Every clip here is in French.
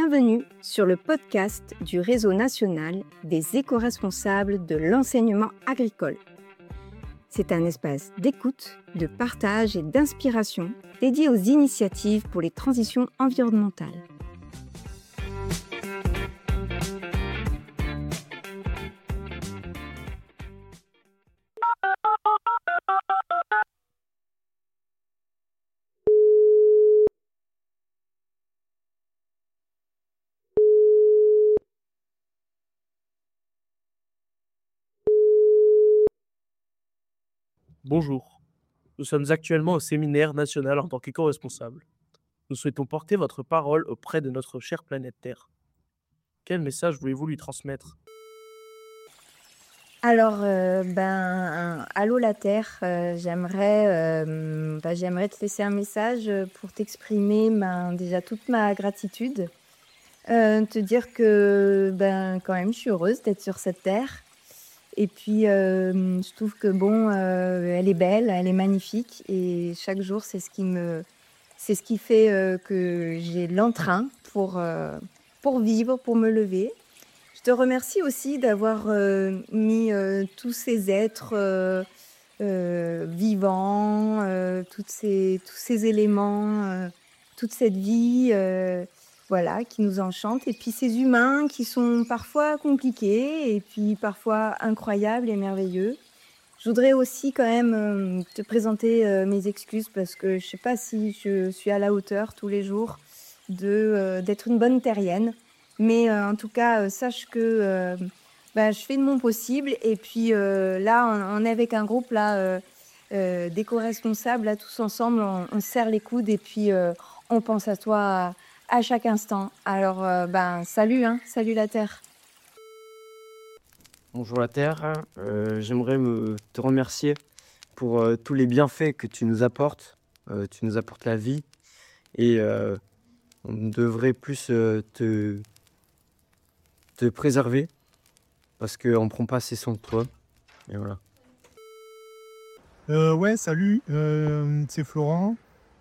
Bienvenue sur le podcast du Réseau national des éco-responsables de l'enseignement agricole. C'est un espace d'écoute, de partage et d'inspiration dédié aux initiatives pour les transitions environnementales. Bonjour, nous sommes actuellement au séminaire national en tant qu'éco-responsable. Nous souhaitons porter votre parole auprès de notre chère planète Terre. Quel message voulez-vous lui transmettre? Alors, allô la Terre, j'aimerais te laisser un message pour t'exprimer déjà toute ma gratitude. Te dire que quand même je suis heureuse d'être sur cette Terre. Et puis, je trouve que elle est belle, elle est magnifique et chaque jour c'est ce qui fait que j'ai l'entrain pour vivre, pour me lever. Je te remercie aussi d'avoir mis tous ces êtres vivants, tous ces éléments, toute cette vie qui nous enchante. Et puis ces humains qui sont parfois compliqués et puis parfois incroyables et merveilleux. Je voudrais aussi quand même te présenter mes excuses parce que je ne sais pas si je suis à la hauteur tous les jours d'être une bonne terrienne. Mais en tout cas, sache que je fais de mon possible. Et puis là, on est avec un groupe d'éco-responsables. Là, tous ensemble, on se serre les coudes et puis on pense à toi à chaque instant. Alors, salut, salut la Terre. Bonjour la Terre, j'aimerais te remercier pour tous les bienfaits que tu nous apportes. Tu nous apportes la vie et on devrait plus te préserver parce qu'on ne prend pas assez soin de toi. Et voilà. Ouais, salut, c'est Florent.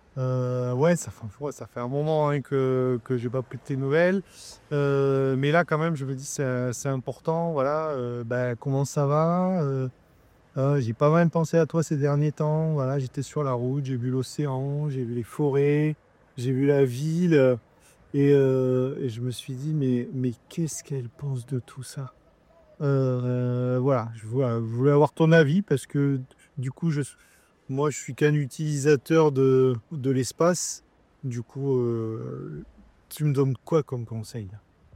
Ça fait un moment que j'ai pas pris de tes nouvelles. Mais là, quand même, je me dis c'est important. Voilà, comment ça va? J'ai pas mal pensé à toi ces derniers temps. Voilà, j'étais sur la route, j'ai vu l'océan, j'ai vu les forêts, j'ai vu la ville. Et je me suis dit, mais qu'est-ce qu'elle pense de tout ça? Voilà, je voulais avoir ton avis parce que du coup, moi, je suis qu'un utilisateur de l'espace. Du coup, tu me donnes quoi comme conseil?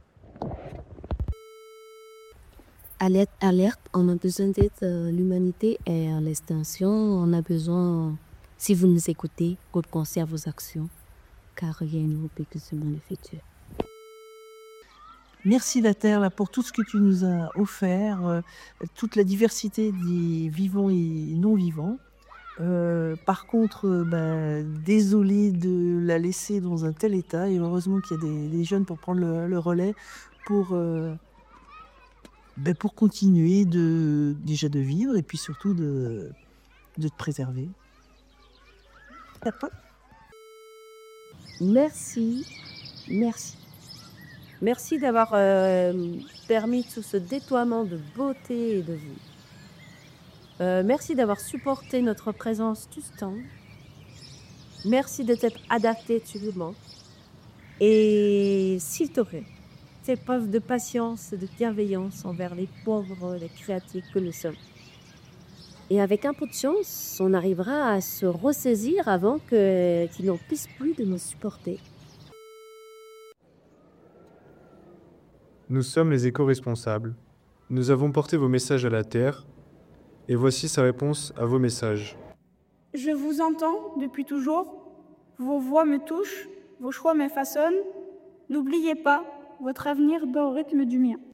Alerte, alerte, on a besoin d'aide, l'humanité est à l'extinction. On a besoin, si vous nous écoutez, repensez à vos actions, car rien ne vous peut que ce monde futur. Merci la Terre là, pour tout ce que tu nous as offert, toute la diversité des vivants et non-vivants. Par contre, désolé de la laisser dans un tel état et heureusement qu'il y a des jeunes pour prendre le relais pour continuer déjà de vivre et puis surtout de te préserver. Merci. Merci d'avoir permis tout ce déploiement de beauté et de vie. Merci d'avoir supporté notre présence tout ce temps. Merci de t'être adapté absolument. Et s'il te plaît, fais preuve de patience et de bienveillance envers les pauvres, les créatifs que nous sommes. Et avec un peu de chance, on arrivera à se ressaisir avant qu'ils n'en puissent plus de nous supporter. Nous sommes les éco-responsables. Nous avons porté vos messages à la Terre, et voici sa réponse à vos messages. Je vous entends depuis toujours. Vos voix me touchent, vos choix me façonnent. N'oubliez pas, votre avenir bat au rythme du mien.